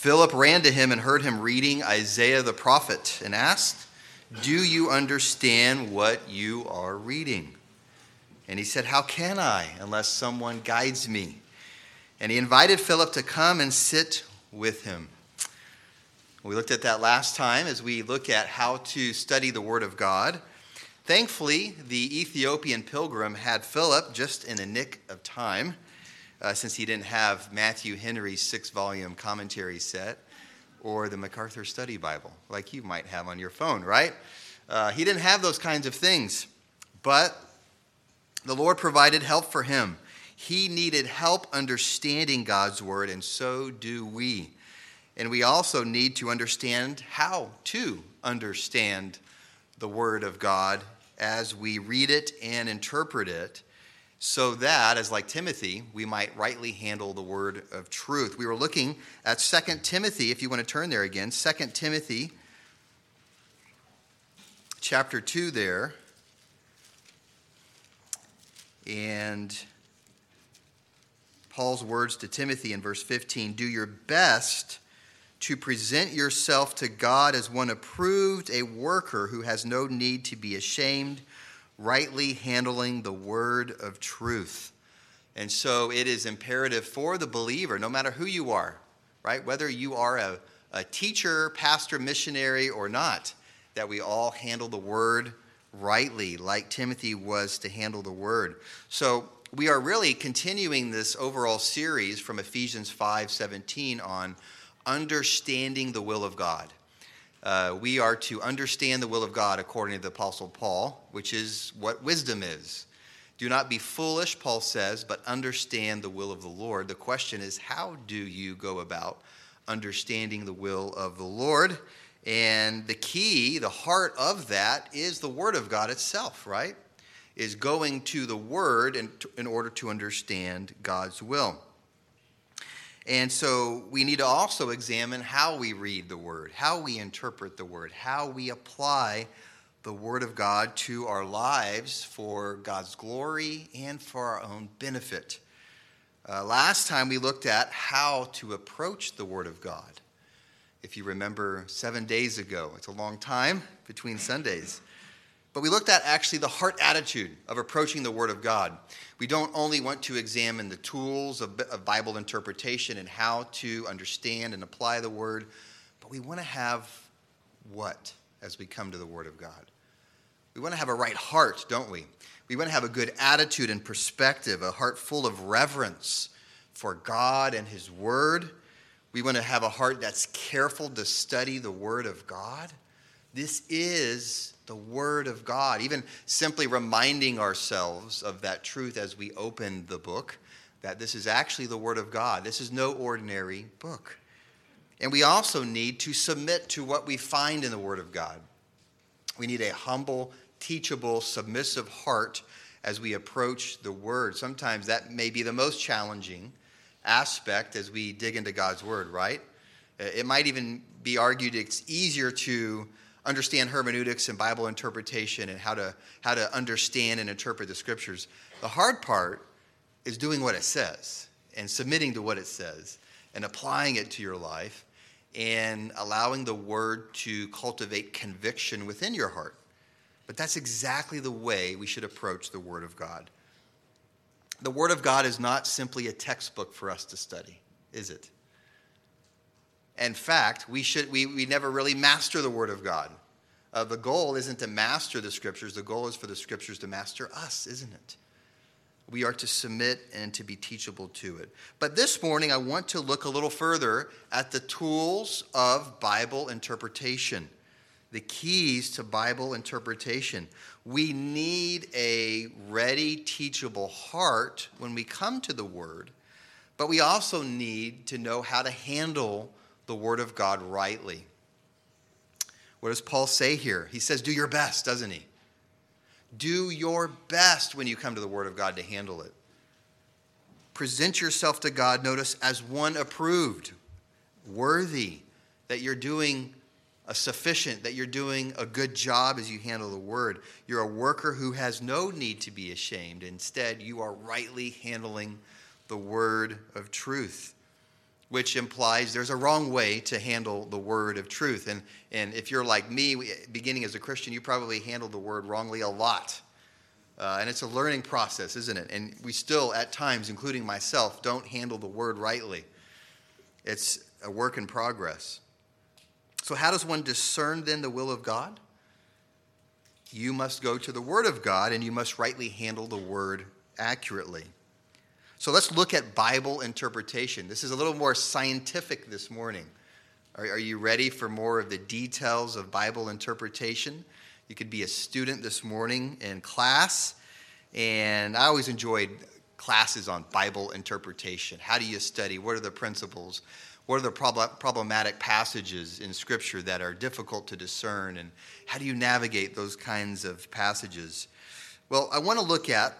Philip ran to him and heard him reading Isaiah the prophet and asked, "Do you understand what you are reading?" And he said, "How can I unless someone guides me?" And he invited Philip to come and sit with him. We looked at that last time as we look at how to study the Word of God. Thankfully, the Ethiopian pilgrim had Philip just in a nick of time, since he didn't have Matthew Henry's 6-volume commentary set or the MacArthur Study Bible, like you might have on your phone, right? He didn't have those kinds of things, but the Lord provided help for him. He needed help understanding God's Word, and so do we. And we also need to understand how to understand the Word of God as we read it and interpret it, so that, as like Timothy, we might rightly handle the word of truth. We were looking at 2 Timothy, if you want to turn there again, 2 Timothy chapter 2 there. And Paul's words to Timothy in verse 15, "Do your best to present yourself to God as one approved, a worker who has no need to be ashamed, rightly handling the word of truth." And so it is imperative for the believer, no matter who you are, right? Whether you are a teacher, pastor, missionary, or not, that we all handle the word rightly, like Timothy was to handle the word. So we are really continuing this overall series from Ephesians 5:17 on understanding the will of God. We are to understand the will of God according to the Apostle Paul, which is what wisdom is. Do not be foolish, Paul says, but understand the will of the Lord. The question is, how do you go about understanding the will of the Lord? And the key, the heart of that is the Word of God itself, right? Is going to the Word in order to understand God's will. And so we need to also examine how we read the Word, how we interpret the Word, how we apply the Word of God to our lives for God's glory and for our own benefit. Last time we looked at how to approach the Word of God. If you remember 7 days ago, it's a long time between Sundays. But we looked at actually the heart attitude of approaching the Word of God. We don't only want to examine the tools of Bible interpretation and how to understand and apply the Word, but we want to have what as we come to the Word of God? We want to have a right heart, don't we? We want to have a good attitude and perspective, a heart full of reverence for God and His Word. We want to have a heart that's careful to study the Word of God. This is the Word of God. Even simply reminding ourselves of that truth as we open the book, that this is actually the Word of God. This is no ordinary book. And we also need to submit to what we find in the Word of God. We need a humble, teachable, submissive heart as we approach the Word. Sometimes that may be the most challenging aspect as we dig into God's Word, right? It might even be argued it's easier to understand hermeneutics and Bible interpretation and how to understand and interpret the Scriptures. The hard part is doing what it says and submitting to what it says and applying it to your life and allowing the Word to cultivate conviction within your heart. But that's exactly the way we should approach the Word of God. The Word of God is not simply a textbook for us to study, is it? In fact, we never really master the Word of God. The goal isn't to master the Scriptures. The goal is for the Scriptures to master us, isn't it? We are to submit and to be teachable to it. But this morning, I want to look a little further at the tools of Bible interpretation, the keys to Bible interpretation. We need a ready, teachable heart when we come to the Word, but we also need to know how to handle the Word of God rightly. What does Paul say here? He says, do your best, doesn't he? Do your best when you come to the Word of God to handle it. Present yourself to God, notice, as one approved, worthy, that you're doing that you're doing a good job as you handle the Word. You're a worker who has no need to be ashamed. Instead, you are rightly handling the Word of truth. which implies there's a wrong way to handle the word of truth. And if you're like me, beginning as a Christian, you probably handled the word wrongly a lot. And it's a learning process, isn't it? And we still, at times, including myself, don't handle the word rightly. It's a work in progress. So how does one discern then the will of God? You must go to the Word of God, and you must rightly handle the word accurately. So let's look at Bible interpretation. This is a little more scientific this morning. Are you ready for more of the details of Bible interpretation? You could be a student this morning in class, and I always enjoyed classes on Bible interpretation. How do you study? What are the principles? What are the problematic passages in Scripture that are difficult to discern, and how do you navigate those kinds of passages? Well, I want to look at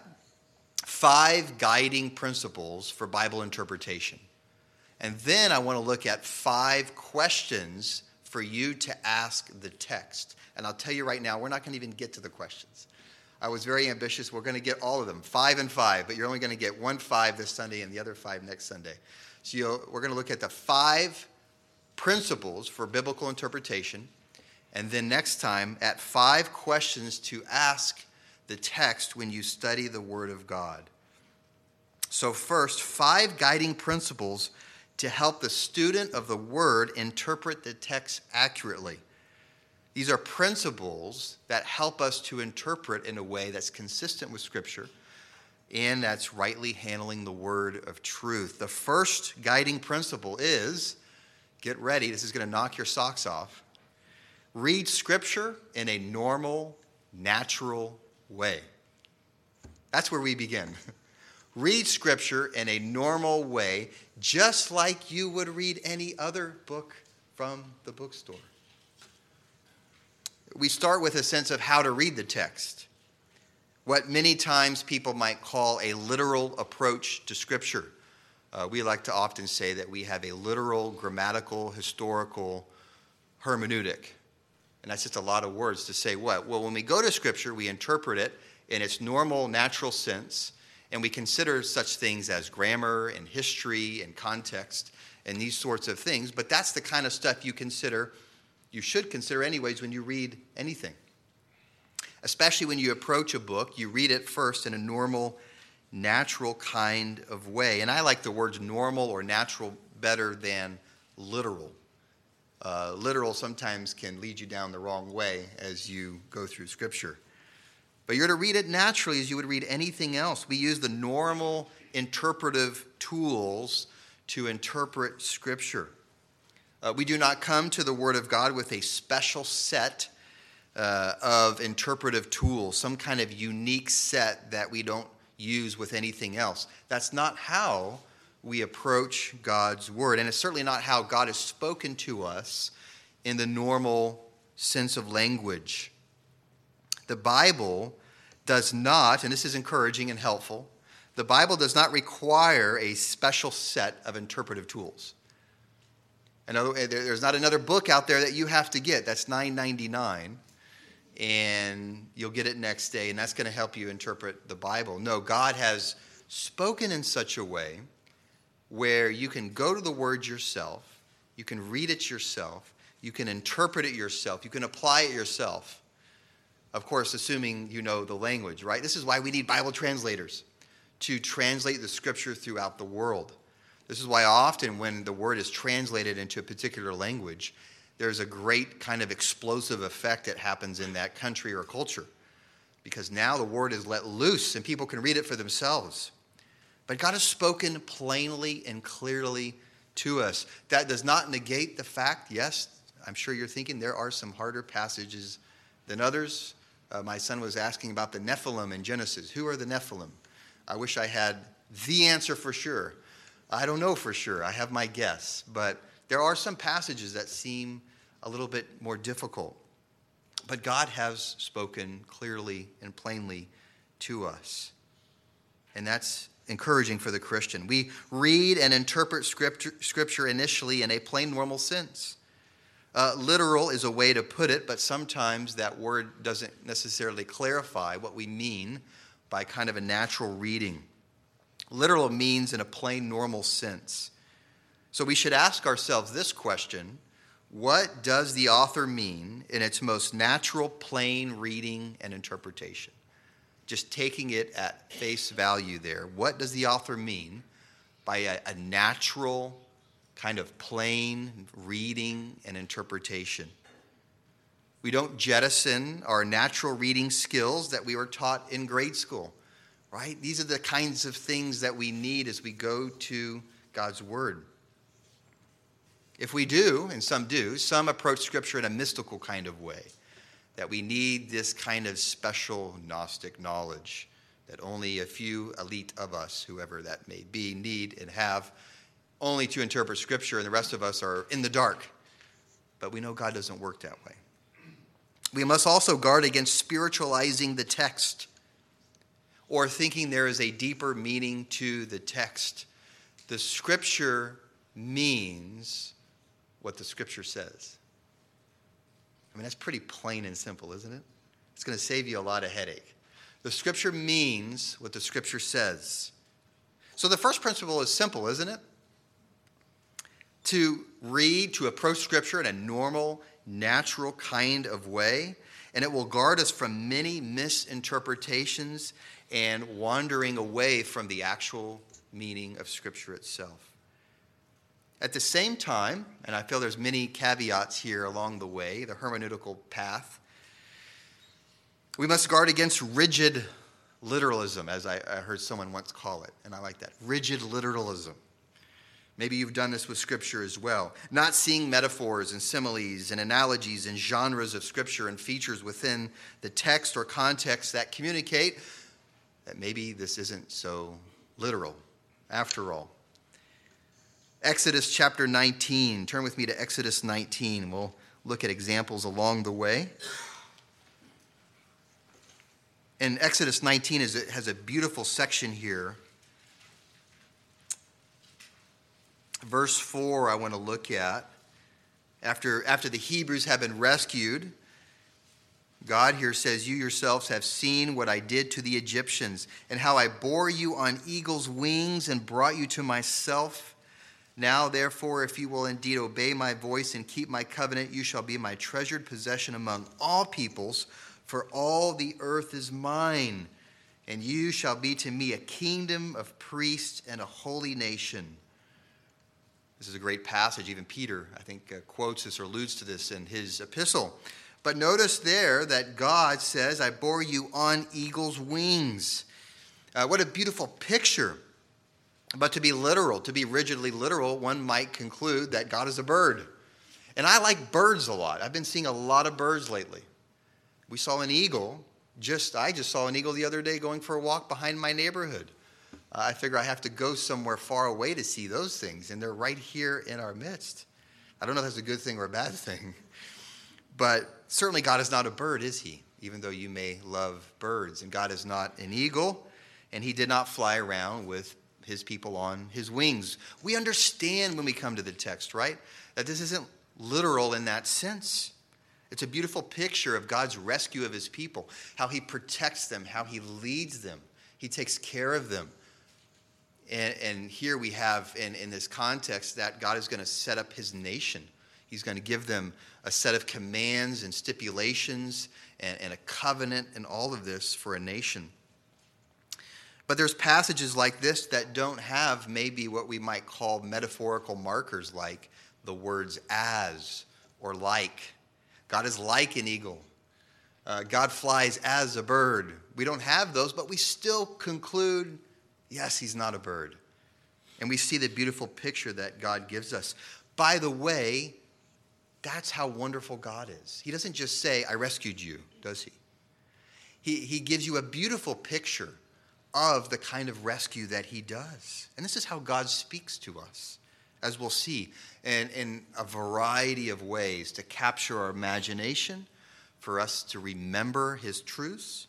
5 guiding principles for Bible interpretation. And then I want to look at 5 questions for you to ask the text. And I'll tell you right now, we're not going to even get to the questions. I was very ambitious. We're going to get all of them, 5 and 5, but you're only going to get 1 5 this Sunday and the other 5 next Sunday. So we're going to look at the 5 principles for biblical interpretation, and then next time at 5 questions to ask the text when you study the Word of God. So first, 5 guiding principles to help the student of the Word interpret the text accurately. These are principles that help us to interpret in a way that's consistent with Scripture and that's rightly handling the word of truth. The first guiding principle is, get ready, this is going to knock your socks off, read Scripture in a normal, natural way. That's where we begin. Read Scripture in a normal way, just like you would read any other book from the bookstore. We start with a sense of how to read the text, what many times people might call a literal approach to Scripture. We like to often say that we have a literal, grammatical, historical hermeneutic. And that's just a lot of words to say what? Well, when we go to Scripture, we interpret it in its normal, natural sense, and we consider such things as grammar and history and context and these sorts of things. But that's the kind of stuff you should consider anyways when you read anything. Especially when you approach a book, you read it first in a normal, natural kind of way. And I like the words normal or natural better than literal. Literal sometimes can lead you down the wrong way as you go through Scripture. But you're to read it naturally as you would read anything else. We use the normal interpretive tools to interpret Scripture. We do not come to the Word of God with a special set of interpretive tools, some kind of unique set that we don't use with anything else. That's not how we approach God's Word, and it's certainly not how God has spoken to us in the normal sense of language. The Bible does not, and this is encouraging and helpful, the Bible does not require a special set of interpretive tools. There's not another book out there that you have to get. That's $9.99, and you'll get it next day, and that's going to help you interpret the Bible. No, God has spoken in such a way where you can go to the Word yourself, you can read it yourself, you can interpret it yourself, you can apply it yourself. Of course, assuming you know the language, right? This is why we need Bible translators to translate the Scripture throughout the world. This is why often when the Word is translated into a particular language, there's a great kind of explosive effect that happens in that country or culture. Because now the Word is let loose and people can read it for themselves. But God has spoken plainly and clearly to us. That does not negate the fact, yes, I'm sure you're thinking there are some harder passages than others. My son was asking about the Nephilim in Genesis. Who are the Nephilim? I wish I had the answer for sure. I don't know for sure. I have my guess. But there are some passages that seem a little bit more difficult. But God has spoken clearly and plainly to us. And that's encouraging for the Christian. We read and interpret Scripture initially in a plain, normal sense. Literal is a way to put it, but sometimes that word doesn't necessarily clarify what we mean by kind of a natural reading. Literal means in a plain, normal sense. So we should ask ourselves this question: what does the author mean in its most natural, plain reading and interpretation? Just taking it at face value there. What does the author mean by a natural, kind of plain reading and interpretation? We don't jettison our natural reading skills that we were taught in grade school, right? These are the kinds of things that we need as we go to God's Word. If we do, and some do, some approach Scripture in a mystical kind of way, that we need this kind of special Gnostic knowledge that only a few elite of us, whoever that may be, need and have only to interpret Scripture, and the rest of us are in the dark. But we know God doesn't work that way. We must also guard against spiritualizing the text or thinking there is a deeper meaning to the text. The Scripture means what the Scripture says. I mean, that's pretty plain and simple, isn't it? It's going to save you a lot of headache. The Scripture means what the Scripture says. So the first principle is simple, isn't it? To read, to approach Scripture in a normal, natural kind of way, and it will guard us from many misinterpretations and wandering away from the actual meaning of Scripture itself. At the same time, and I feel there's many caveats here along the way, the hermeneutical path, we must guard against rigid literalism, as I heard someone once call it, and I like that, rigid literalism. Maybe you've done this with Scripture as well. Not seeing metaphors and similes and analogies and genres of Scripture and features within the text or context that communicate that maybe this isn't so literal after all. Exodus chapter 19. Turn with me to Exodus 19. We'll look at examples along the way. And Exodus 19 has a beautiful section here. Verse 4 I want to look at. After the Hebrews have been rescued, God here says, "You yourselves have seen what I did to the Egyptians, and how I bore you on eagle's wings and brought you to myself. Now, therefore, if you will indeed obey my voice and keep my covenant, you shall be my treasured possession among all peoples, for all the earth is mine. And you shall be to me a kingdom of priests and a holy nation." This is a great passage. Even Peter, I think, quotes this or alludes to this in his epistle. But notice there that God says, "I bore you on eagle's wings." What a beautiful picture. But to be literal, to be rigidly literal, one might conclude that God is a bird. And I like birds a lot. I've been seeing a lot of birds lately. We saw an eagle. I just saw an eagle the other day going for a walk behind my neighborhood. I figure I have to go somewhere far away to see those things, and they're right here in our midst. I don't know if that's a good thing or a bad thing. But certainly God is not a bird, is he? Even though you may love birds. And God is not an eagle, and he did not fly around with his people on his wings. We understand when we come to the text, right? That this isn't literal in that sense. It's a beautiful picture of God's rescue of his people, how he protects them, how he leads them. He takes care of them. And here we have, in this context, that God is going to set up his nation. He's going to give them a set of commands and stipulations and a covenant and all of this for a nation. But there's passages like this that don't have maybe what we might call metaphorical markers, like the words as or like. God is like an eagle. God flies as a bird. We don't have those, but we still conclude, yes, he's not a bird. And we see the beautiful picture that God gives us. By the way, that's how wonderful God is. He doesn't just say, "I rescued you," does he? He gives you a beautiful picture of the kind of rescue that he does. And this is how God speaks to us, as we'll see, and in a variety of ways to capture our imagination, for us to remember his truths.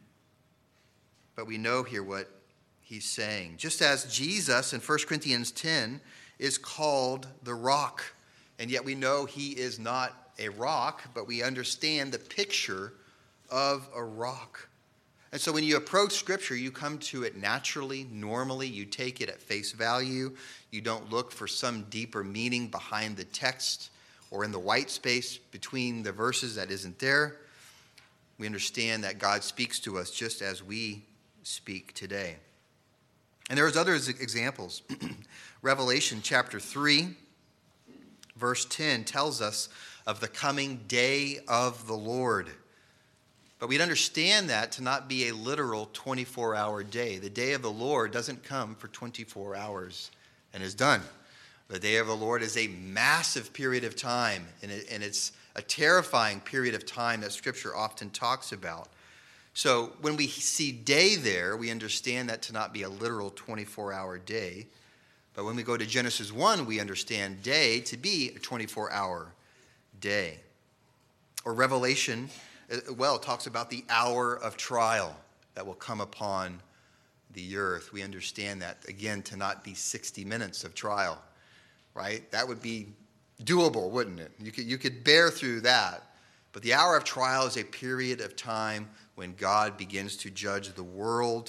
But we know here what he's saying. Just as Jesus in 1 Corinthians 10 is called the rock, and yet we know he is not a rock, but we understand the picture of a rock. And so when you approach Scripture, you come to it naturally, normally. You take it at face value. You don't look for some deeper meaning behind the text or in the white space between the verses that isn't there. We understand that God speaks to us just as we speak today. And there's other examples. Revelation chapter 3, verse 10 tells us of the coming day of the Lord. But we'd understand that to not be a literal 24-hour day. The day of the Lord doesn't come for 24 hours and is done. The day of the Lord is a massive period of time, and it's a terrifying period of time that Scripture often talks about. So when we see day there, we understand that to not be a literal 24-hour day. But when we go to Genesis 1, we understand day to be a 24-hour day. Or Revelation, well, talks about the hour of trial that will come upon the earth. We understand that, again, to not be 60 minutes of trial, right? That would be doable, wouldn't it? You could bear through that. But the hour of trial is a period of time when God begins to judge the world.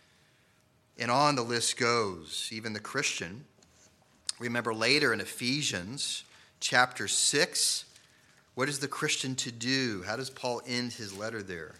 And on the list goes, even the Christian. Remember later in Ephesians chapter 6, what is the Christian to do? How does Paul end his letter there?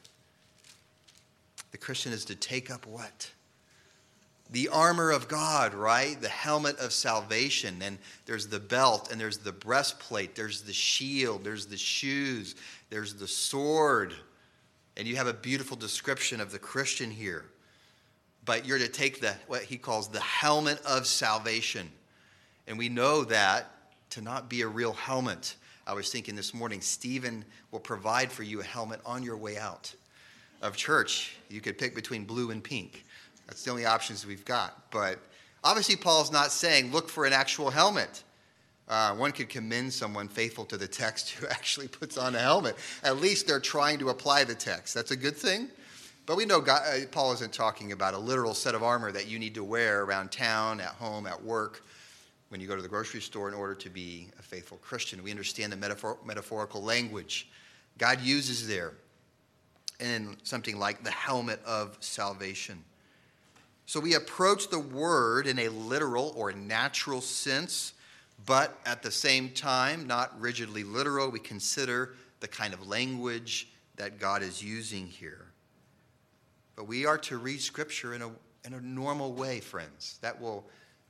The Christian is to take up what? The armor of God, right? The helmet of salvation. And there's the belt, and there's the breastplate, there's the shield, there's the shoes, there's the sword. And you have a beautiful description of the Christian here. But you're to take what he calls the helmet of salvation. And we know that to not be a real helmet. I was thinking this morning, Stephen will provide for you a helmet on your way out of church. You could pick between blue and pink. That's the only options we've got. But obviously Paul's not saying look for an actual helmet. One could commend someone faithful to the text who actually puts on a helmet. At least they're trying to apply the text. That's a good thing. But we know Paul isn't talking about a literal set of armor that you need to wear around town, at home, at work, when you go to the grocery store in order to be a faithful Christian. We understand the metaphorical language God uses there in something like the helmet of salvation. So we approach the word in a literal or natural sense, but at the same time, not rigidly literal. We consider the kind of language that God is using here. But we are to read Scripture in a normal way, friends. That will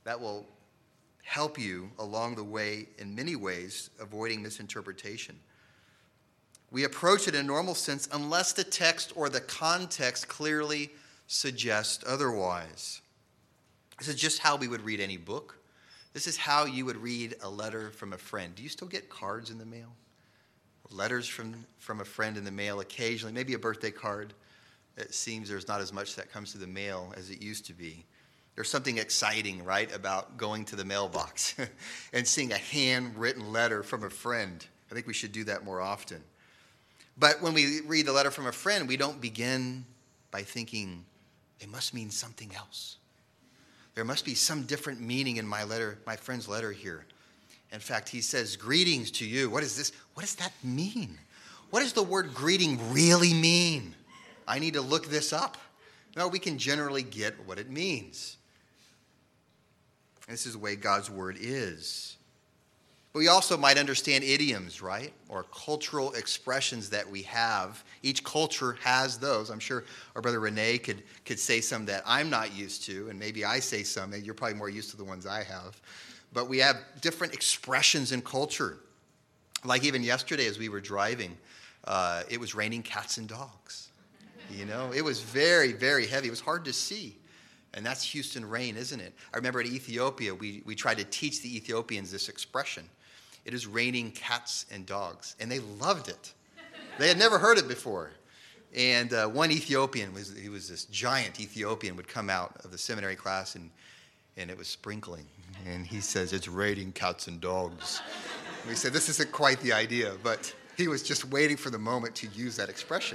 help you along the way in many ways, avoiding misinterpretation. We approach it in a normal sense unless the text or the context clearly suggests otherwise. This is just how we would read any book. This is how you would read a letter from a friend. Do you still get cards in the mail? Letters from a friend in the mail occasionally, maybe a birthday card. It seems there's not as much that comes to the mail as it used to be. There's something exciting, right, about going to the mailbox and seeing a handwritten letter from a friend. I think we should do that more often. But when we read the letter from a friend, we don't begin by thinking, it must mean something else. There must be some different meaning in my friend's letter here. In fact, he says, greetings to you. What is this? What does that mean? What does the word greeting really mean? I need to look this up. No, we can generally get what it means. This is the way God's word is. But we also might understand idioms, right? Or cultural expressions that we have. Each culture has those. I'm sure our brother Renee could say some that I'm not used to, and maybe I say some, and you're probably more used to the ones I have. But we have different expressions in culture. Like even yesterday as we were driving, it was raining cats and dogs. You know, it was very, very heavy. It was hard to see. And that's Houston rain, isn't it? I remember at Ethiopia, we tried to teach the Ethiopians this expression. It is raining cats and dogs. And they loved it. They had never heard it before. And one Ethiopian, he was this giant Ethiopian, would come out of the seminary class and it was sprinkling. And he says, it's raining cats and dogs. And we said, this isn't quite the idea. But he was just waiting for the moment to use that expression.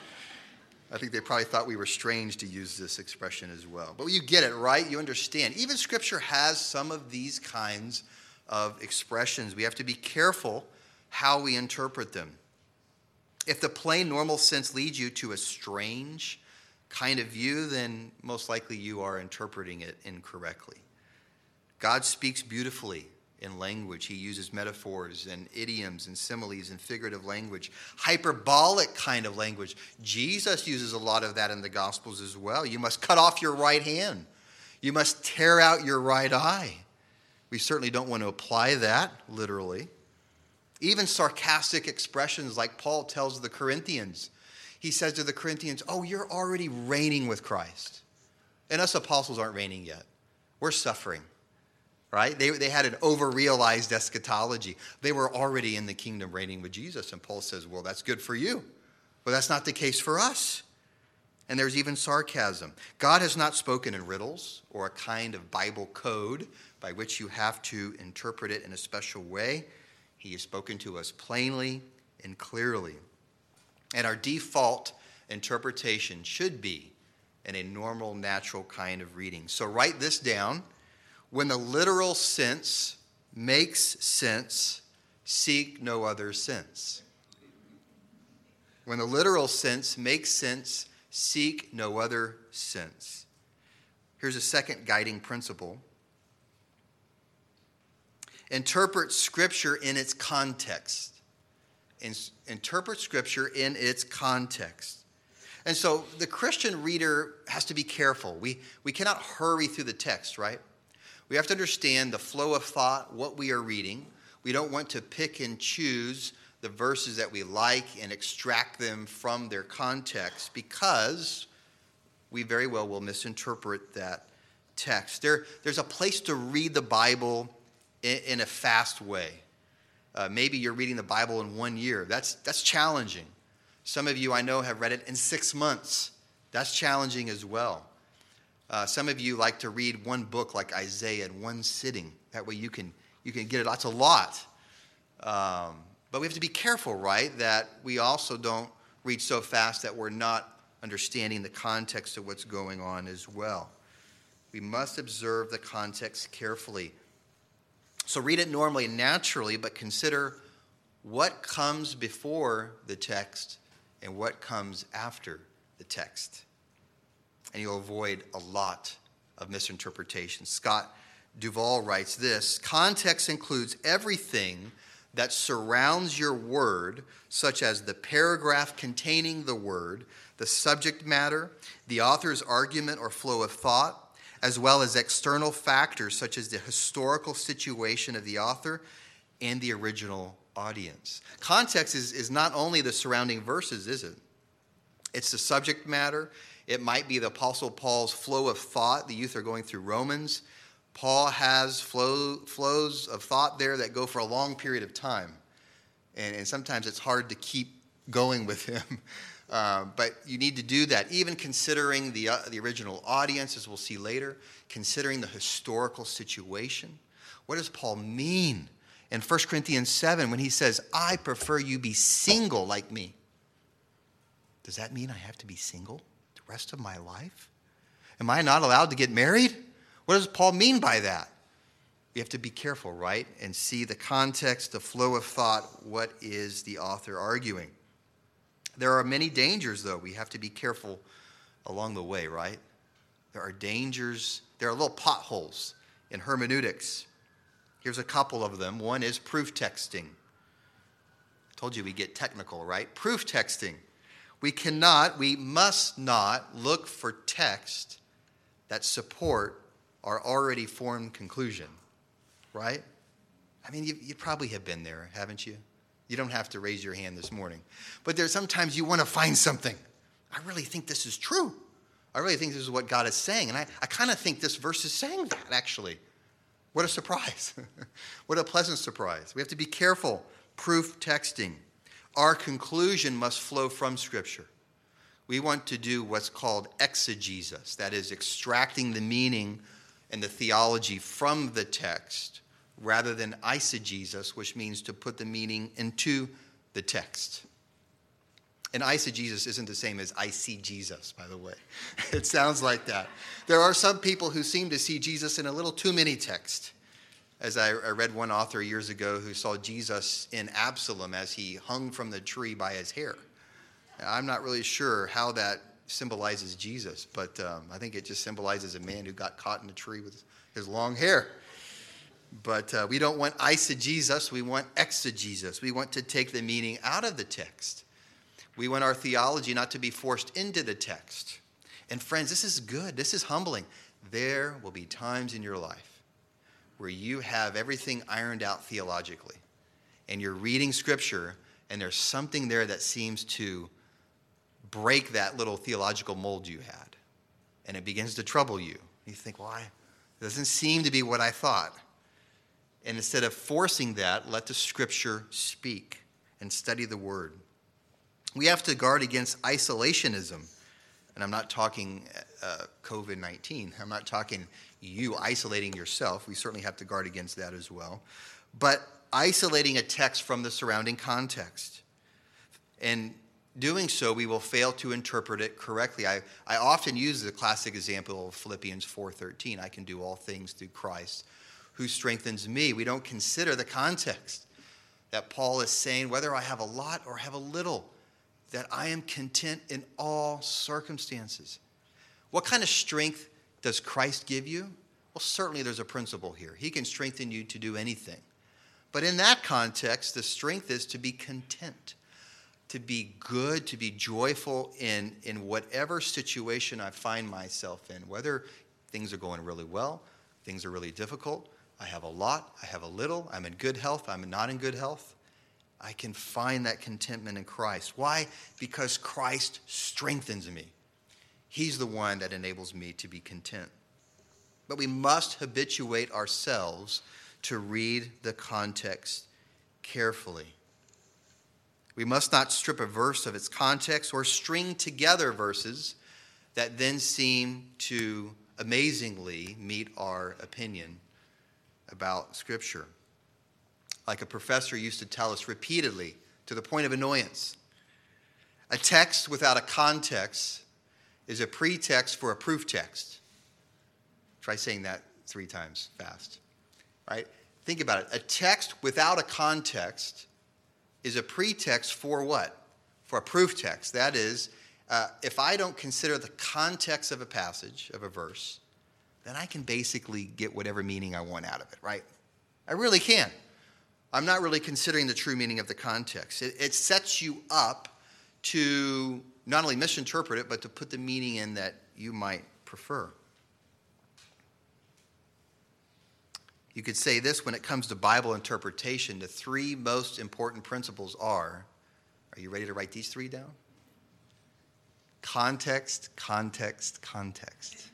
I think they probably thought we were strange to use this expression as well. But you get it, right? You understand. Even Scripture has some of these kinds of expressions. We have to be careful how we interpret them. If the plain normal sense leads you to a strange kind of view, then most likely you are interpreting it incorrectly. God speaks beautifully in language. He uses metaphors and idioms and similes and figurative language, hyperbolic kind of language. Jesus uses a lot of that in the Gospels as well. You must cut off your right hand. You must tear out your right eye. We certainly don't want to apply that literally. Even sarcastic expressions like Paul tells the Corinthians. He says to the Corinthians, oh, you're already reigning with Christ. And us apostles aren't reigning yet. We're suffering. Right? They had an over-realized eschatology. They were already in the kingdom reigning with Jesus. And Paul says, well, that's good for you. But that's not the case for us. And there's even sarcasm. God has not spoken in riddles or a kind of Bible code by which you have to interpret it in a special way. He has spoken to us plainly and clearly. And our default interpretation should be in a normal, natural kind of reading. So write this down. When the literal sense makes sense, seek no other sense. When the literal sense makes sense, seek no other sense. Here's a second guiding principle. Interpret Scripture in its context. Interpret Scripture in its context. And so the Christian reader has to be careful. We cannot hurry through the text, right? We have to understand the flow of thought, what we are reading. We don't want to pick and choose the verses that we like and extract them from their context because we very well will misinterpret that text. There's a place to read the Bible in a fast way. Maybe you're reading the Bible in 1 year. That's challenging. Some of you I know have read it in 6 months. That's challenging as well. Some of you like to read one book like Isaiah in one sitting. That way you can get it. That's a lot. But we have to be careful, right, that we also don't read so fast that we're not understanding the context of what's going on as well. We must observe the context carefully. So read it normally and naturally, but consider what comes before the text and what comes after the text. And you'll avoid a lot of misinterpretation. Scott Duvall writes this: context includes everything that surrounds your word, such as the paragraph containing the word, the subject matter, the author's argument or flow of thought, as well as external factors such as the historical situation of the author and the original audience. Context is not only the surrounding verses, is it? It's the subject matter. It might be the Apostle Paul's flow of thought. The youth are going through Romans. Paul has flows of thought there that go for a long period of time. And sometimes it's hard to keep going with him. But you need to do that, even considering the original audience, as we'll see later, considering the historical situation. What does Paul mean in 1 Corinthians 7 when he says, I prefer you be single like me? Does that mean I have to be single the rest of my life? Am I not allowed to get married? What does Paul mean by that? We have to be careful, right? And see the context, the flow of thought. What is the author arguing? There are many dangers, though. We have to be careful along the way, right? There are dangers. There are little potholes in hermeneutics. Here's a couple of them. One is proof texting. I told you we get technical, right? Proof texting. We must not look for text that support our already formed conclusion, right? I mean, you probably have been there, haven't you? You don't have to raise your hand this morning. But there's sometimes you want to find something. I really think this is true. I really think this is what God is saying. And I kind of think this verse is saying that, actually. What a surprise. What a pleasant surprise. We have to be careful. Proof texting. Our conclusion must flow from Scripture. We want to do what's called exegesis. That is, extracting the meaning and the theology from the text, rather than eisegesis, which means to put the meaning into the text. And eisegesis isn't the same as I see Jesus, by the way. It sounds like that. There are some people who seem to see Jesus in a little too many texts. As I read one author years ago who saw Jesus in Absalom as he hung from the tree by his hair. Now, I'm not really sure how that symbolizes Jesus, but I think it just symbolizes a man who got caught in a tree with his long hair. But we don't want eisegesis, we want exegesis. We want to take the meaning out of the text. We want our theology not to be forced into the text. And friends, this is good. This is humbling. There will be times in your life where you have everything ironed out theologically, and you're reading Scripture, and there's something there that seems to break that little theological mold you had, and it begins to trouble you. You think, why? It doesn't seem to be what I thought. And instead of forcing that, let the Scripture speak and study the Word. We have to guard against isolationism. And I'm not talking COVID-19. I'm not talking you isolating yourself. We certainly have to guard against that as well. But isolating a text from the surrounding context. And doing so, we will fail to interpret it correctly. I often use the classic example of Philippians 4:13. I can do all things through Christ who strengthens me. We don't consider the context that Paul is saying, whether I have a lot or have a little, that I am content in all circumstances. What kind of strength does Christ give you? Well, certainly there's a principle here. He can strengthen you to do anything. But in that context, the strength is to be content, to be good, to be joyful in whatever situation I find myself in, whether things are going really well, things are really difficult, I have a lot, I have a little, I'm in good health, I'm not in good health. I can find that contentment in Christ. Why? Because Christ strengthens me. He's the one that enables me to be content. But we must habituate ourselves to read the context carefully. We must not strip a verse of its context or string together verses that then seem to amazingly meet our opinion about Scripture. Like a professor used to tell us repeatedly, to the point of annoyance, a text without a context is a pretext for a proof text. Try saying that 3 times fast, right? Think about it. A text without a context is a pretext for what? For a proof text. That is, if I don't consider the context of a passage, of a verse, then I can basically get whatever meaning I want out of it, right? I really can. I'm not really considering the true meaning of the context. It sets you up to not only misinterpret it, but to put the meaning in that you might prefer. You could say this when it comes to Bible interpretation, the 3 most important principles are you ready to write these 3 down? Context, context, context.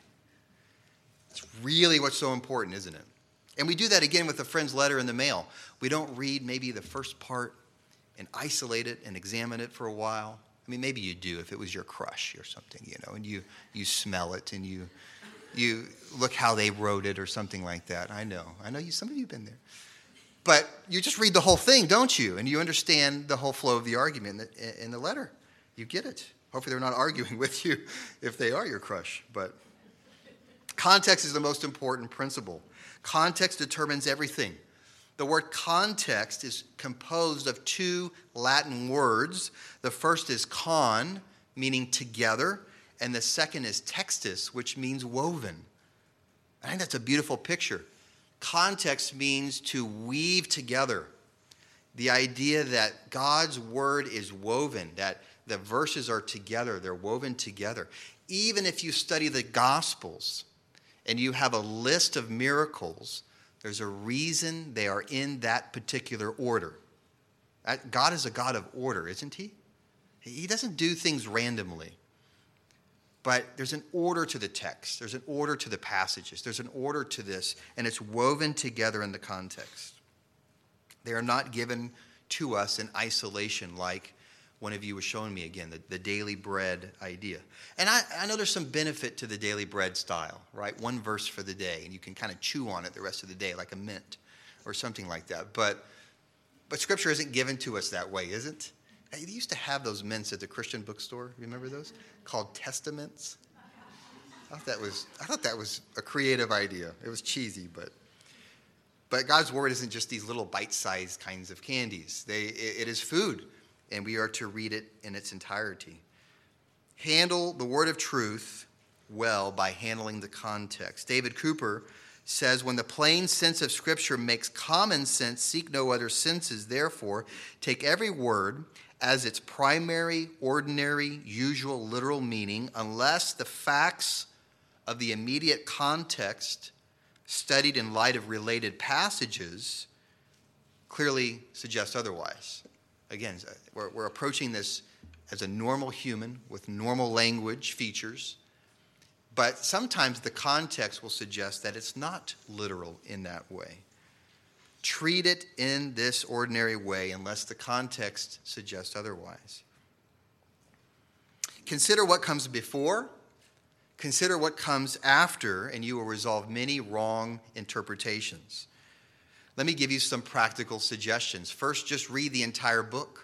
It's really what's so important, isn't it? And we do that again with a friend's letter in the mail. We don't read maybe the first part and isolate it and examine it for a while. I mean, maybe you do if it was your crush or something, and you smell it and you look how they wrote it or something like that. I know some of you have been there. But you just read the whole thing, don't you? And you understand the whole flow of the argument in the letter. You get it. Hopefully they're not arguing with you if they are your crush. But context is the most important principle. Context determines everything. The word context is composed of 2 Latin words. The first is con, meaning together, and the second is textus, which means woven. I think that's a beautiful picture. Context means to weave together. The idea that God's word is woven, that the verses are together, they're woven together. Even if you study the Gospels and you have a list of miracles, there's a reason they are in that particular order. God is a God of order, isn't he? He doesn't do things randomly. But there's an order to the text. There's an order to the passages. There's an order to this, and it's woven together in the context. They are not given to us in isolation like one of you was showing me again, the daily bread idea. And I know there's some benefit to the daily bread style, right? 1 verse for the day, and you can kind of chew on it the rest of the day like a mint or something like that. But Scripture isn't given to us that way, is it? They used to have those mints at the Christian bookstore. Remember those? Called Testaments. I thought that was a creative idea. It was cheesy, but God's word isn't just these little bite-sized kinds of candies. It is food, and we are to read it in its entirety. handle the word of truth well by handling the context. David Cooper says, when the plain sense of Scripture makes common sense, seek no other senses. Therefore, take every word as its primary, ordinary, usual, literal meaning, unless the facts of the immediate context, studied in light of related passages, clearly suggest otherwise. Again, we're approaching this as a normal human with normal language features, but sometimes the context will suggest that it's not literal in that way. Treat it in this ordinary way unless the context suggests otherwise. Consider what comes before, consider what comes after, and you will resolve many wrong interpretations. Let me give you some practical suggestions. First, just read the entire book.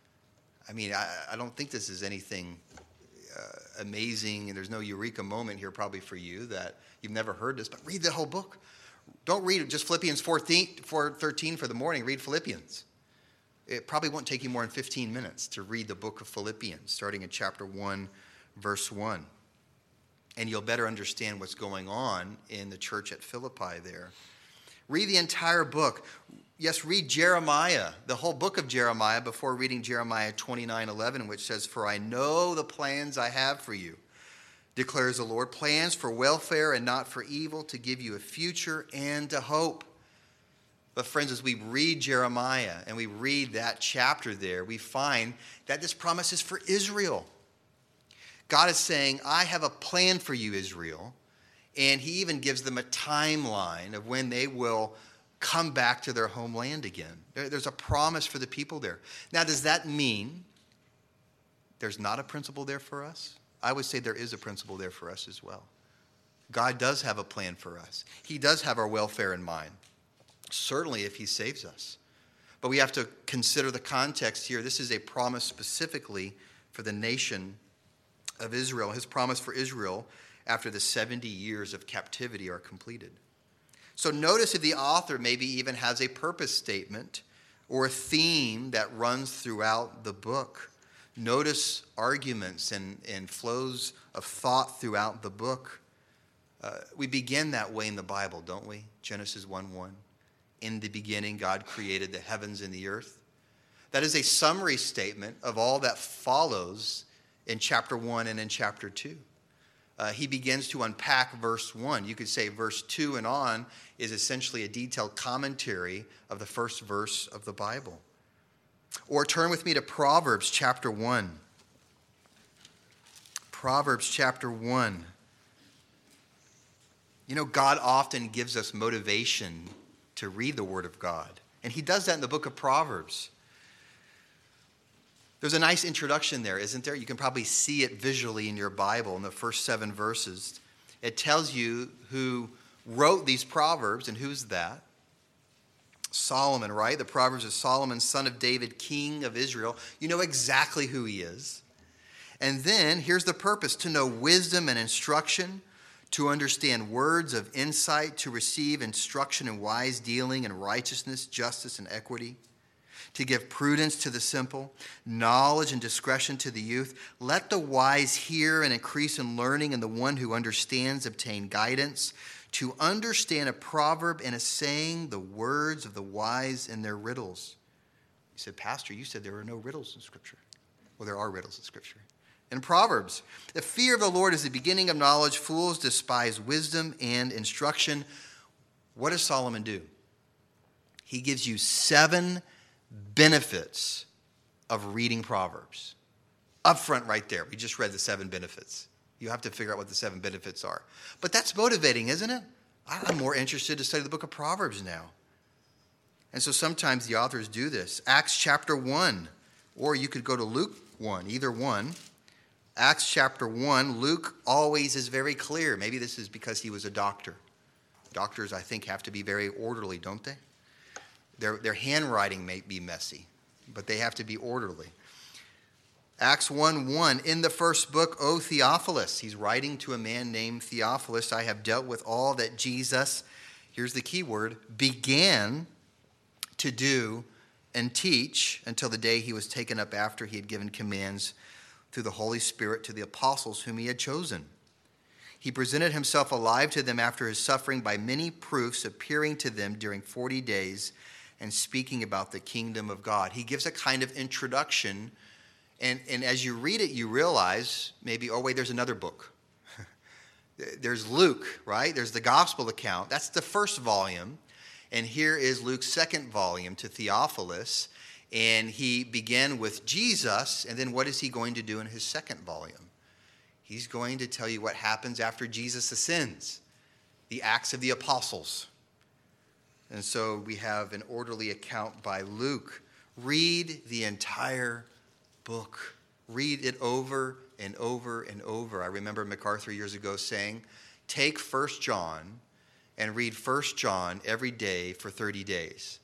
I mean, I don't think this is anything amazing, and there's no eureka moment here probably for you that you've never heard this, but read the whole book. Don't read just Philippians 4:13 for the morning. Read Philippians. It probably won't take you more than 15 minutes to read the book of Philippians, starting in chapter 1, verse 1. And you'll better understand what's going on in the church at Philippi there. Read the entire book. Yes, read Jeremiah, the whole book of Jeremiah, before reading Jeremiah 29:11, which says, "For I know the plans I have for you, declares the Lord, plans for welfare and not for evil, to give you a future and a hope." But friends, as we read Jeremiah and we read that chapter there, we find that this promise is for Israel. God is saying, I have a plan for you, Israel. And he even gives them a timeline of when they will come back to their homeland again. There's a promise for the people there. Now, does that mean there's not a principle there for us? I would say there is a principle there for us as well. God does have a plan for us. He does have our welfare in mind, certainly if he saves us. But we have to consider the context here. This is a promise specifically for the nation of Israel. His promise for Israel after the 70 years of captivity are completed. So notice if the author maybe even has a purpose statement or a theme that runs throughout the book. Notice arguments and flows of thought throughout the book. We begin that way in the Bible, don't we? Genesis 1:1. In the beginning, God created the heavens and the earth. That is a summary statement of all that follows in chapter 1 and in chapter 2. He begins to unpack verse 1. You could say verse 2 and on is essentially a detailed commentary of the first verse of the Bible. Or turn with me to Proverbs chapter 1. Proverbs chapter 1. You know, God often gives us motivation to read the Word of God. And he does that in the book of Proverbs. There's a nice introduction there, isn't there? You can probably see it visually in your Bible in the first 7 verses. It tells you who wrote these Proverbs, and who's that? Solomon, right? The Proverbs of Solomon, son of David, king of Israel. You know exactly who he is. And then here's the purpose: to know wisdom and instruction, to understand words of insight, to receive instruction in wise dealing and righteousness, justice, and equity, to give prudence to the simple, knowledge and discretion to the youth. Let the wise hear and increase in learning, and the one who understands obtain guidance. To understand a proverb and a saying, the words of the wise and their riddles. You said, Pastor, you said there are no riddles in Scripture. Well, there are riddles in Scripture. In Proverbs, the fear of the Lord is the beginning of knowledge. Fools despise wisdom and instruction. What does Solomon do? He gives you 7 benefits of reading Proverbs. Up front right there. We just read the 7 benefits. You have to figure out what the 7 benefits are. But that's motivating, isn't it? I'm more interested to study the book of Proverbs now. And so sometimes the authors do this. Acts chapter 1, or you could go to Luke 1, either one. Acts chapter 1, Luke always is very clear. Maybe this is because he was a doctor. Doctors, I think, have to be very orderly, don't they? Their handwriting may be messy, but they have to be orderly. Acts 1:1, in the first book, O Theophilus, he's writing to a man named Theophilus, I have dealt with all that Jesus, here's the key word, began to do and teach until the day he was taken up after he had given commands through the Holy Spirit to the apostles whom he had chosen. He presented himself alive to them after his suffering by many proofs, appearing to them during 40 days and speaking about the kingdom of God. He gives a kind of introduction, and as you read it, you realize maybe, oh wait, there's another book. There's Luke, right? There's the gospel account. That's the first volume. And here is Luke's second volume to Theophilus. And he began with Jesus. And then what is he going to do in his second volume? He's going to tell you what happens after Jesus ascends, the Acts of the Apostles. And so we have an orderly account by Luke. Read the entire book. Read it over and over and over. I remember MacArthur years ago saying, take 1 John and read 1 John every day for 30 days.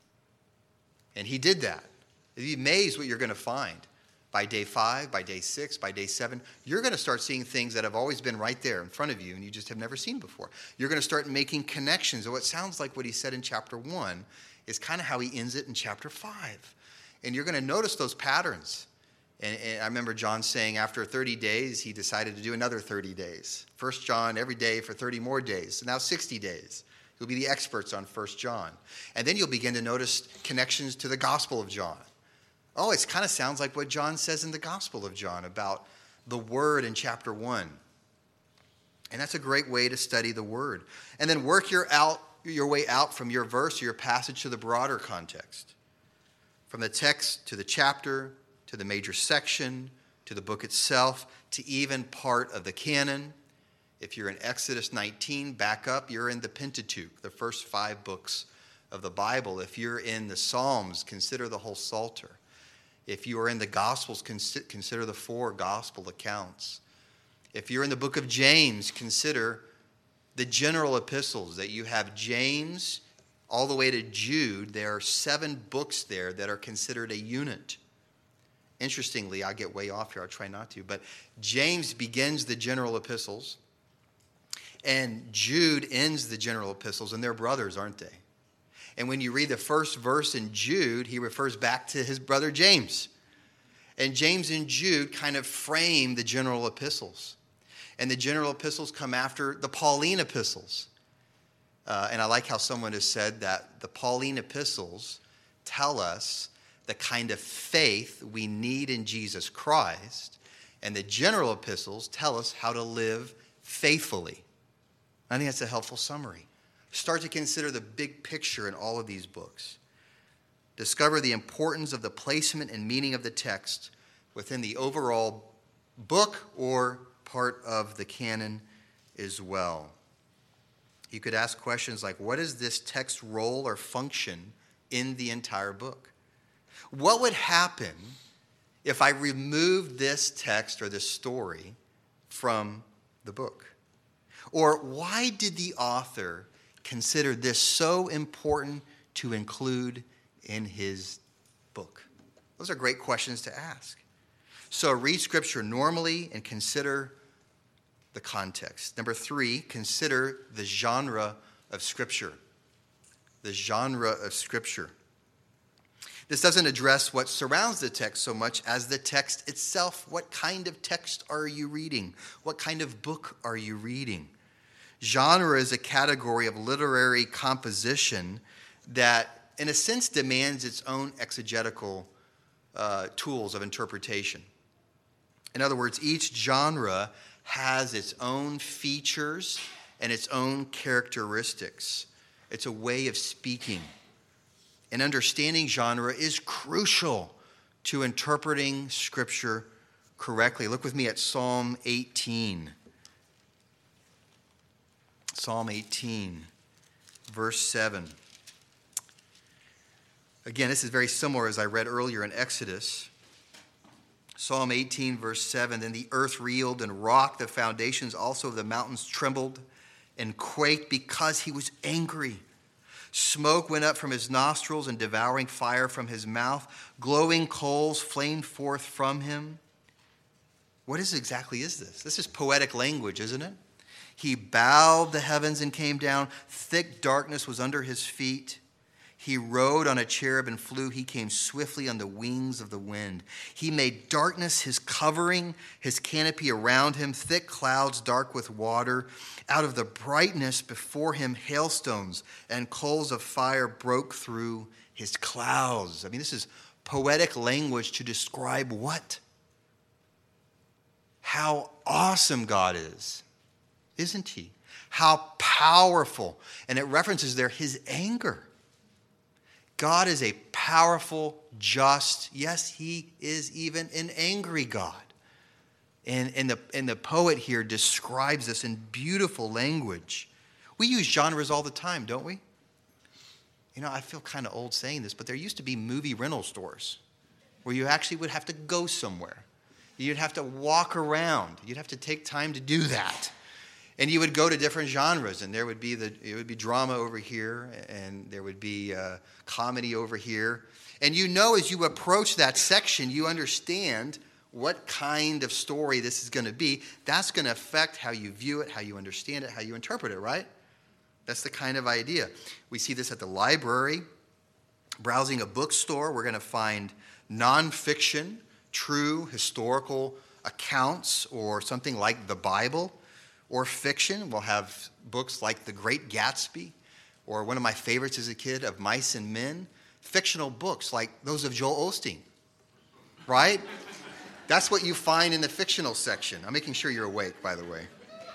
And he did that. You'd be amazed what you're going to find. By day 5, by day 6, by day 7, you're going to start seeing things that have always been right there in front of you and you just have never seen before. You're going to start making connections. And what sounds like what he said in chapter 1 is kind of how he ends it in chapter 5. And you're going to notice those patterns. And I remember John saying after 30 days, he decided to do another 30 days. 1 John every day for 30 more days. So now 60 days. You'll be the experts on 1 John. And then you'll begin to notice connections to the Gospel of John. Oh, it kind of sounds like what John says in the Gospel of John about the Word in chapter 1. And that's a great way to study the Word. And then work your way out from your verse or your passage to the broader context. From the text to the chapter, to the major section, to the book itself, to even part of the canon. If you're in Exodus 19, back up, you're in the Pentateuch, the first 5 books of the Bible. If you're in the Psalms, consider the whole Psalter. If you are in the Gospels, consider the 4 gospel accounts. If you're in the book of James, consider the general epistles that you have James all the way to Jude. There are 7 books there that are considered a unit. Interestingly, I get way off here. I'll try not to. But James begins the general epistles, and Jude ends the general epistles, and they're brothers, aren't they? And when you read the first verse in Jude, he refers back to his brother James. And James and Jude kind of frame the general epistles. And the general epistles come after the Pauline epistles. And I like how someone has said that the Pauline epistles tell us the kind of faith we need in Jesus Christ, and the general epistles tell us how to live faithfully. I think that's a helpful summary. Start to consider the big picture in all of these books. Discover the importance of the placement and meaning of the text within the overall book or part of the canon as well. You could ask questions like, what is this text's role or function in the entire book? What would happen if I removed this text or this story from the book? Or why did the author consider this so important to include in his book? Those are great questions to ask. So read Scripture normally and consider the context. Number 3, consider the genre of Scripture. The genre of Scripture. This doesn't address what surrounds the text so much as the text itself. What kind of text are you reading? What kind of book are you reading? Genre is a category of literary composition that, in a sense, demands its own exegetical tools of interpretation. In other words, each genre has its own features and its own characteristics. It's a way of speaking. And understanding genre is crucial to interpreting Scripture correctly. Look with me at Psalm 18. Psalm 18, verse 7. Again, this is very similar as I read earlier in Exodus. Psalm 18, verse 7. Then the earth reeled and rocked, the foundations also of the mountains trembled and quaked because he was angry. Smoke went up from his nostrils and devouring fire from his mouth. Glowing coals flamed forth from him. What exactly is this? This is poetic language, isn't it? He bowed the heavens and came down. Thick darkness was under his feet. He rode on a cherub and flew. He came swiftly on the wings of the wind. He made darkness his covering, his canopy around him, thick clouds dark with water. Out of the brightness before him, hailstones and coals of fire broke through his clouds. I mean, this is poetic language to describe what? How awesome God is, isn't he? How powerful. And it references there his anger. God is a powerful, just, yes, he is even an angry God. And the poet here describes this in beautiful language. We use genres all the time, don't we? You know, I feel kind of old saying this, but there used to be movie rental stores where you actually would have to go somewhere. You'd have to walk around. You'd have to take time to do that. And you would go to different genres, and it would be drama over here, and there would be comedy over here. And you know, as you approach that section, you understand what kind of story this is going to be. That's going to affect how you view it, how you understand it, how you interpret it, right? That's the kind of idea. We see this at the library. Browsing a bookstore, we're going to find nonfiction, true historical accounts, or something like the Bible. Or fiction, we'll have books like The Great Gatsby, or one of my favorites as a kid, Of Mice and Men. Fictional books like those of Joel Osteen, right? That's what you find in the fictional section. I'm making sure you're awake, by the way.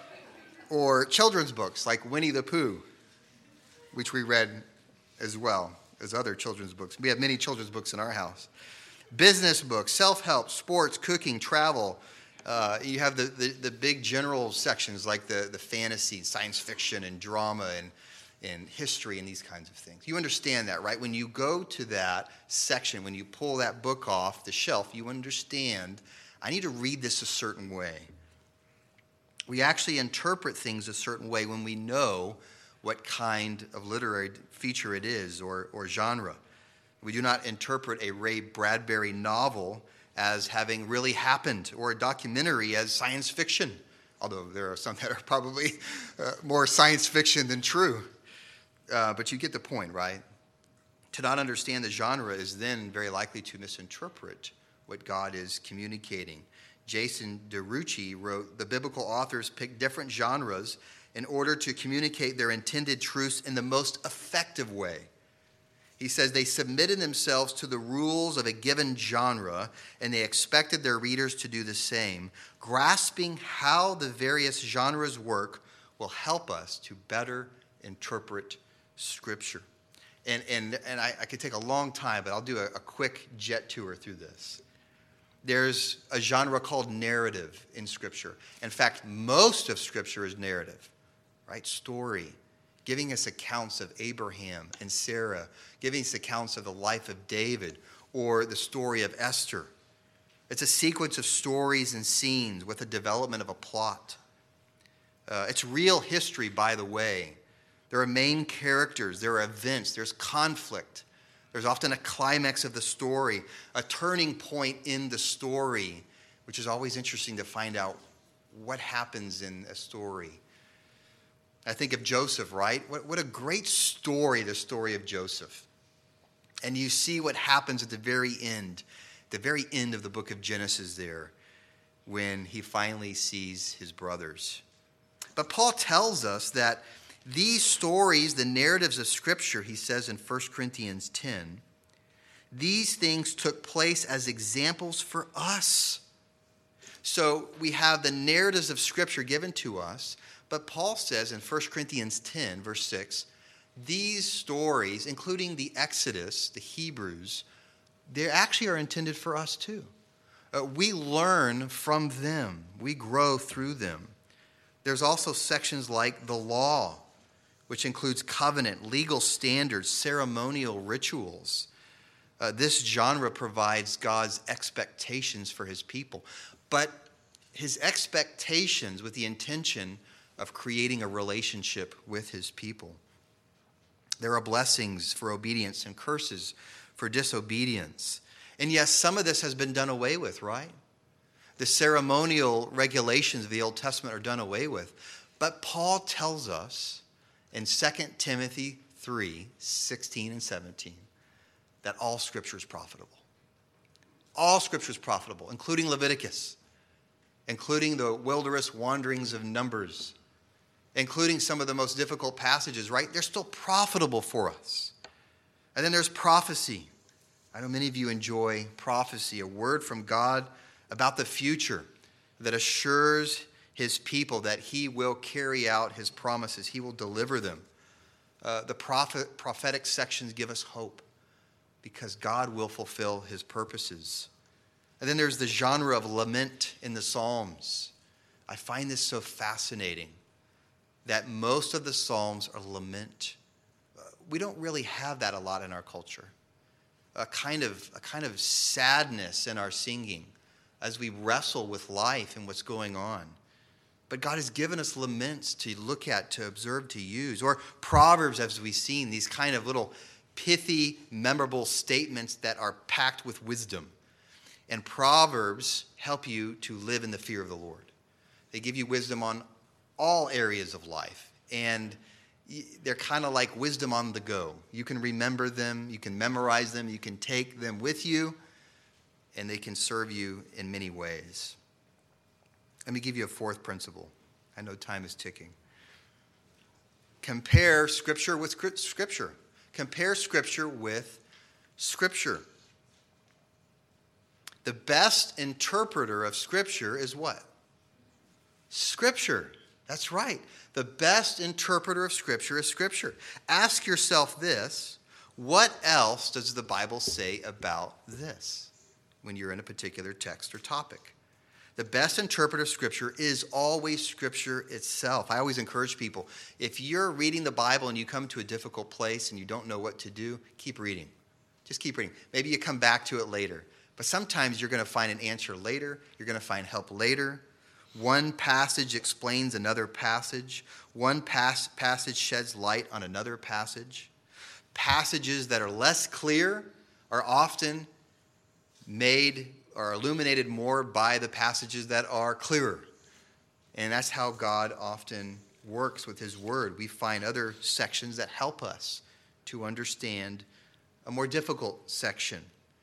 Or children's books like Winnie the Pooh, which we read as well as other children's books. We have many children's books in our house. Business books, self-help, sports, cooking, travel. You have the big general sections like the fantasy, science fiction, and drama, and history, and these kinds of things. You understand that, right? When you go to that section, when you pull that book off the shelf, you understand, I need to read this a certain way. We actually interpret things a certain way when we know what kind of literary feature it is or genre. We do not interpret a Ray Bradbury novel as having really happened, or a documentary as science fiction, although there are some that are probably more science fiction than true. But you get the point, right? To not understand the genre is then very likely to misinterpret what God is communicating. Jason DeRucci wrote, the biblical authors pick different genres in order to communicate their intended truths in the most effective way. He says they submitted themselves to the rules of a given genre, and they expected their readers to do the same. Grasping how the various genres work will help us to better interpret Scripture. And I could take a long time, but I'll do a quick jet tour through this. There's a genre called narrative in Scripture. In fact, most of Scripture is narrative, right? Story. Giving us accounts of Abraham and Sarah, giving us accounts of the life of David or the story of Esther. It's a sequence of stories and scenes with a development of a plot. It's real history, by the way. There are main characters, there are events, there's conflict. There's often a climax of the story, a turning point in the story, which is always interesting to find out what happens in a story. I think of Joseph, right? What a great story, the story of Joseph. And you see what happens at the very end of the book of Genesis there, when he finally sees his brothers. But Paul tells us that these stories, the narratives of Scripture, he says in 1 Corinthians 10, these things took place as examples for us. So we have the narratives of Scripture given to us, but Paul says in 1 Corinthians 10, verse 6, these stories, including the Exodus, the Hebrews, they actually are intended for us too. We learn from them. We grow through them. There's also sections like the law, which includes covenant, legal standards, ceremonial rituals. This genre provides God's expectations for his people, but his expectations with the intention of creating a relationship with his people. There are blessings for obedience and curses for disobedience. And yes, some of this has been done away with, right? The ceremonial regulations of the Old Testament are done away with. But Paul tells us in 2 Timothy 3, 16 and 17, that all Scripture is profitable. All Scripture is profitable, including Leviticus, including the wilderness wanderings of Numbers, including some of the most difficult passages, right? They're still profitable for us. And then there's prophecy. I know many of you enjoy prophecy, a word from God about the future that assures his people that he will carry out his promises. He will deliver them. The prophetic sections give us hope because God will fulfill his purposes. And then there's the genre of lament in the Psalms. I find this so fascinating that most of the Psalms are lament. We don't really have that a lot in our culture. A kind of sadness in our singing as we wrestle with life and what's going on. But God has given us laments to look at, to observe, to use. Or Proverbs, as we've seen, these kind of little pithy, memorable statements that are packed with wisdom. And Proverbs help you to live in the fear of the Lord. They give you wisdom on all areas of life. And they're kind of like wisdom on the go. You can remember them, you can memorize them, you can take them with you, and they can serve you in many ways. Let me give you a fourth principle. I know time is ticking. Compare Scripture with Scripture. Compare Scripture with Scripture. The best interpreter of Scripture is what? Scripture. That's right. The best interpreter of Scripture is Scripture. Ask yourself this: what else does the Bible say about this when you're in a particular text or topic? The best interpreter of Scripture is always Scripture itself. I always encourage people, if you're reading the Bible and you come to a difficult place and you don't know what to do, keep reading. Just keep reading. Maybe you come back to it later. But sometimes you're going to find an answer later. You're going to find help later. One passage explains another passage. One passage sheds light on another passage. Passages that are less clear are often made or illuminated more by the passages that are clearer. And that's how God often works with his word. We find other sections that help us to understand a more difficult section.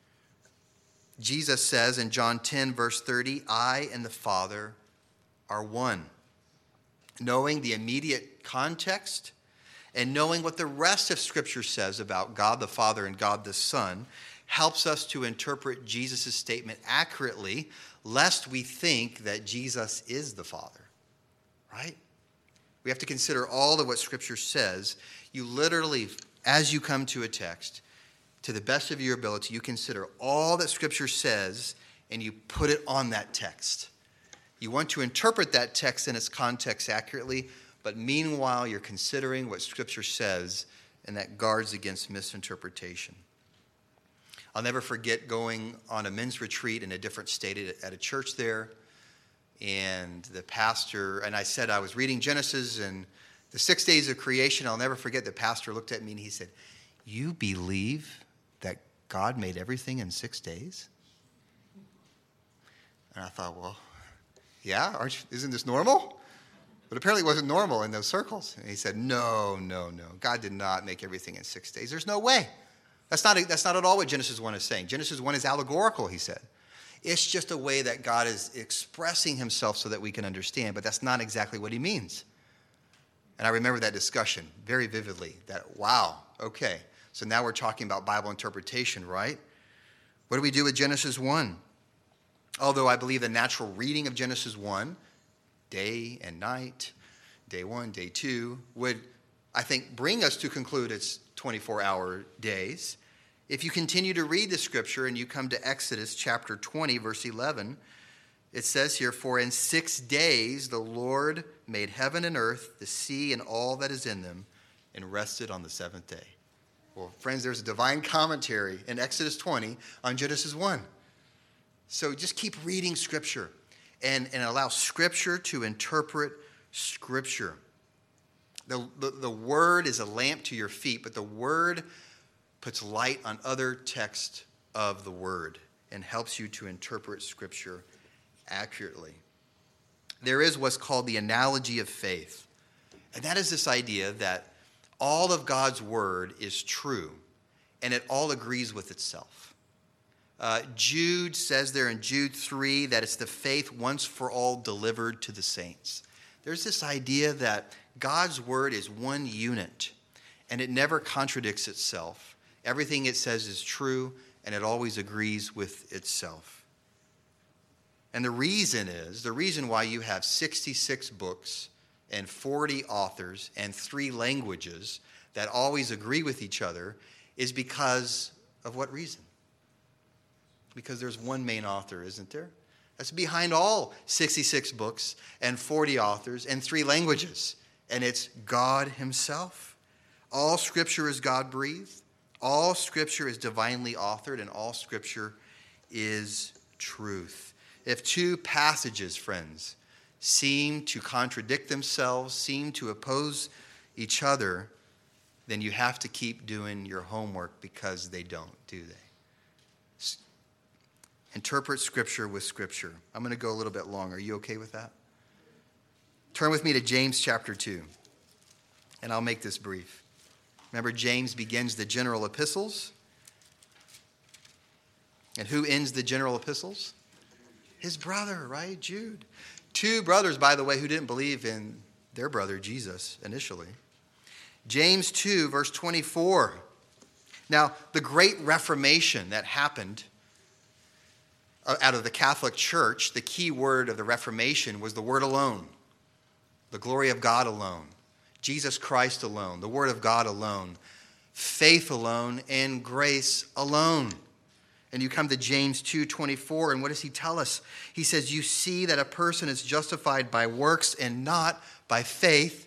Jesus says in John 10, verse 30, I and the Father are one. Knowing the immediate context and knowing what the rest of Scripture says about God the Father and God the Son helps us to interpret Jesus' statement accurately, lest we think that Jesus is the Father, right? We have to consider all of what Scripture says. You literally, as you come to a text, to the best of your ability, you consider all that Scripture says and you put it on that text. You want to interpret that text in its context accurately, but meanwhile you're considering what Scripture says, and that guards against misinterpretation. I'll never forget going on a men's retreat in a different state at a church there, and the pastor, and I said I was reading Genesis and the 6 days of creation. I'll never forget the pastor looked at me and he said, "You believe that God made everything in 6 days?" And I thought, well, yeah, isn't this normal? But apparently it wasn't normal in those circles. And he said, no. God did not make everything in 6 days. There's no way. That's not at all what Genesis 1 is saying. Genesis 1 is allegorical, he said. It's just a way that God is expressing himself so that we can understand, but that's not exactly what he means. And I remember that discussion very vividly, that, wow, okay, so now we're talking about Bible interpretation, right? What do we do with Genesis 1? Although I believe the natural reading of Genesis 1, day and night, day 1, day 2, would, I think, bring us to conclude it's 24-hour days. If you continue to read the Scripture and you come to Exodus chapter 20, verse 11, it says here, "For in 6 days the Lord made heaven and earth, the sea and all that is in them, and rested on the seventh day." Well, friends, there's a divine commentary in Exodus 20 on Genesis 1. So just keep reading Scripture and allow Scripture to interpret Scripture. The Word is a lamp to your feet, but the Word puts light on other texts of the Word and helps you to interpret Scripture accurately. There is what's called the analogy of faith. And that is this idea that All of God's word is true, and it all agrees with itself. Jude says there in Jude 3 that it's the faith once for all delivered to the saints. There's this idea that God's word is one unit, and it never contradicts itself. Everything it says is true, and it always agrees with itself. And the reason why you have 66 books and 40 authors and 3 languages that always agree with each other is because of what reason? Because there's one main author, isn't there? That's behind all 66 books and 40 authors and 3 languages. And it's God himself. All Scripture is God-breathed. All Scripture is divinely authored, and all Scripture is truth. If 2 passages, friends, seem to contradict themselves, seem to oppose each other, then you have to keep doing your homework, because they don't, do they? Interpret Scripture with Scripture. I'm going to go a little bit long. Are you okay with that? Turn with me to James chapter 2, and I'll make this brief. Remember, James begins the general epistles. And who ends the general epistles? His brother, right? Jude. 2 brothers, by the way, who didn't believe in their brother Jesus initially. James 2, verse 24. Now, the great Reformation that happened out of the Catholic Church, the key word of the Reformation was the word alone. The glory of God alone. Jesus Christ alone. The word of God alone. Faith alone and grace alone. And you come to James 2:24, and what does he tell us? He says, you see that a person is justified by works and not by faith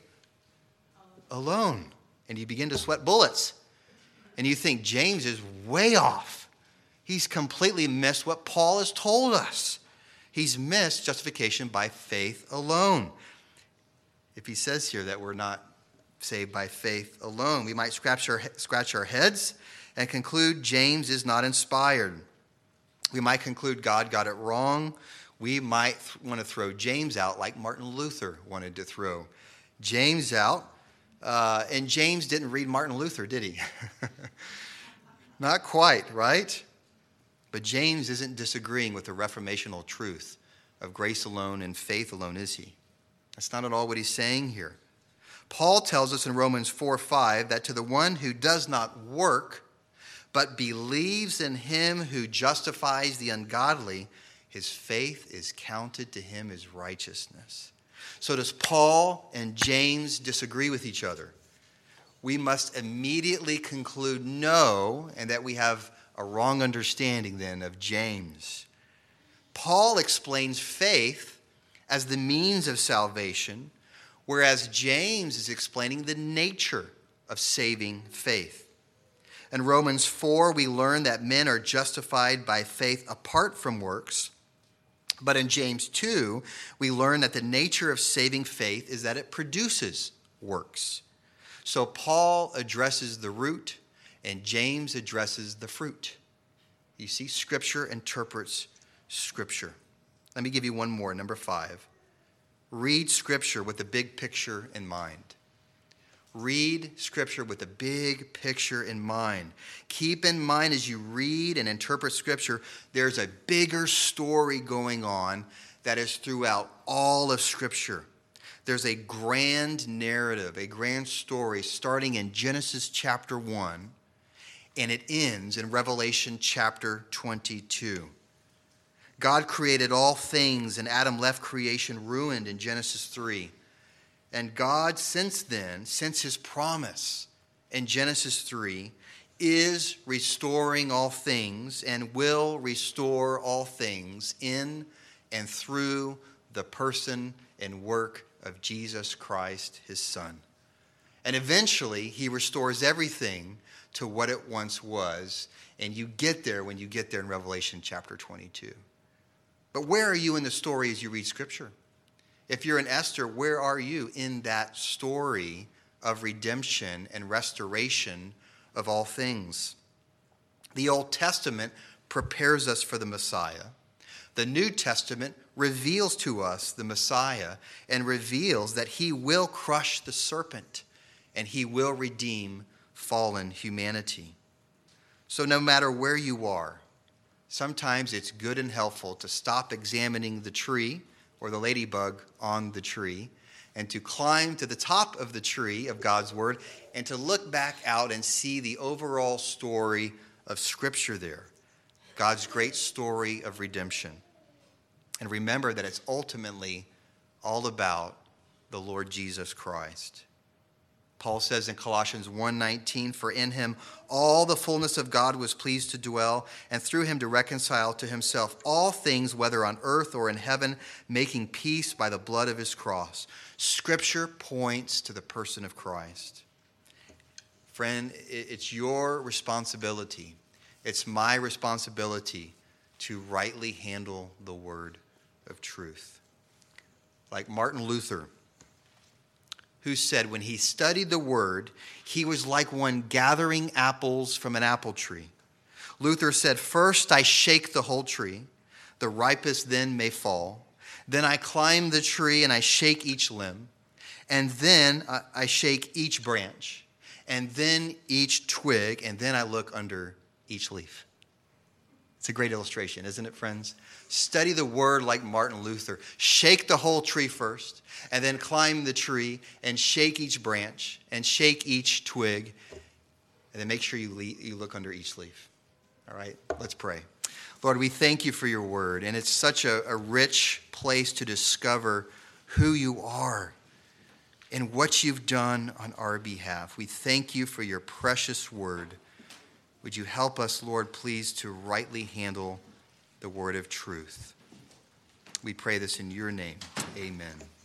alone. And you begin to sweat bullets. And you think James is way off. He's completely missed what Paul has told us. He's missed justification by faith alone. If he says here that we're not saved by faith alone, we might scratch our heads and conclude James is not inspired. We might conclude God got it wrong. We might want to throw James out like Martin Luther wanted to throw James out. And James didn't read Martin Luther, did he? Not quite, right? But James isn't disagreeing with the reformational truth of grace alone and faith alone, is he? That's not at all what he's saying here. Paul tells us in Romans 4:5 that to the one who does not work, but believes in him who justifies the ungodly, his faith is counted to him as righteousness. So does Paul and James disagree with each other? We must immediately conclude no, and that we have a wrong understanding then of James. Paul explains faith as the means of salvation, whereas James is explaining the nature of saving faith. In Romans 4, we learn that men are justified by faith apart from works. But in James 2, we learn that the nature of saving faith is that it produces works. So Paul addresses the root, and James addresses the fruit. You see, Scripture interprets Scripture. Let me give you one more, number 5. Read Scripture with the big picture in mind. Read Scripture with the big picture in mind. Keep in mind as you read and interpret Scripture, there's a bigger story going on that is throughout all of Scripture. There's a grand narrative, a grand story starting in Genesis chapter 1, and it ends in Revelation chapter 22. God created all things, and Adam left creation ruined in Genesis 3. And God, since then, since his promise in Genesis 3, is restoring all things and will restore all things in and through the person and work of Jesus Christ, his Son. And eventually, he restores everything to what it once was. And you get there when you get there in Revelation chapter 22. But where are you in the story as you read Scripture? If you're in Esther, where are you in that story of redemption and restoration of all things? The Old Testament prepares us for the Messiah. The New Testament reveals to us the Messiah and reveals that he will crush the serpent and he will redeem fallen humanity. So no matter where you are, sometimes it's good and helpful to stop examining the tree or the ladybug on the tree and to climb to the top of the tree of God's word and to look back out and see the overall story of Scripture there, God's great story of redemption. And remember that it's ultimately all about the Lord Jesus Christ. Paul says in Colossians 1:19, "For in him all the fullness of God was pleased to dwell, and through him to reconcile to himself all things, whether on earth or in heaven, making peace by the blood of his cross." Scripture points to the person of Christ. Friend, it's your responsibility. It's my responsibility to rightly handle the word of truth. Like Martin Luther, who said when he studied the word, he was like one gathering apples from an apple tree. Luther said, "First I shake the whole tree, the ripest then may fall. Then I climb the tree and I shake each limb. And then I shake each branch. And then each twig. And then I look under each leaf." It's a great illustration, isn't it, friends? Study the word like Martin Luther. Shake the whole tree first, and then climb the tree and shake each branch and shake each twig, and then make sure you look under each leaf. All right, let's pray. Lord, we thank you for your word, and it's such a rich place to discover who you are and what you've done on our behalf. We thank you for your precious word. Would you help us, Lord, please, to rightly handle the word of truth? We pray this in your name. Amen.